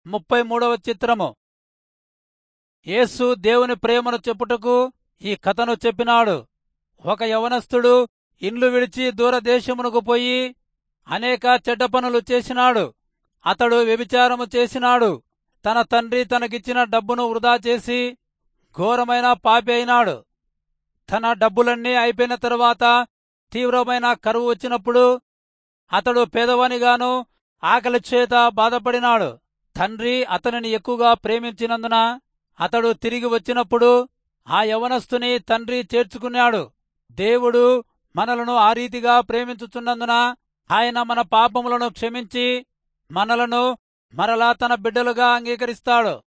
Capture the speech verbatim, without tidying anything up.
ముప్పై మూడవ చిత్రము. యేసు దేవుని ప్రేమను చెప్పుటకు ఈ కథను చెప్పినాడు. ఒక యవనస్తుడు ఇండ్లు విడిచి దూరదేశమునకు పోయి అనేక చెడ్డ పనులు చేసినాడు. అతడు వ్యభిచారము చేసినాడు. తన తండ్రి తనకిచ్చిన డబ్బును వృధా చేసి ఘోరమైన పాపి అయినాడు. తన డబ్బులన్నీ అయిపోయిన తరువాత తీవ్రమైన కరువు వచ్చినప్పుడు అతడు పేదవానిగాను ఆకలి చేత బాధపడినాడు. తండ్రి అతనిని ఎక్కువగా ప్రేమించినందున అతడు తిరిగి వచ్చినప్పుడు ఆ యవనస్తుని తండ్రి చేర్చుకున్నాడు. దేవుడు మనలను ఆ రీతిగా ప్రేమించుచున్నందున ఆయన మన పాపములను క్షమించి మనలను మరలా తన బిడ్డలుగా అంగీకరిస్తాడు.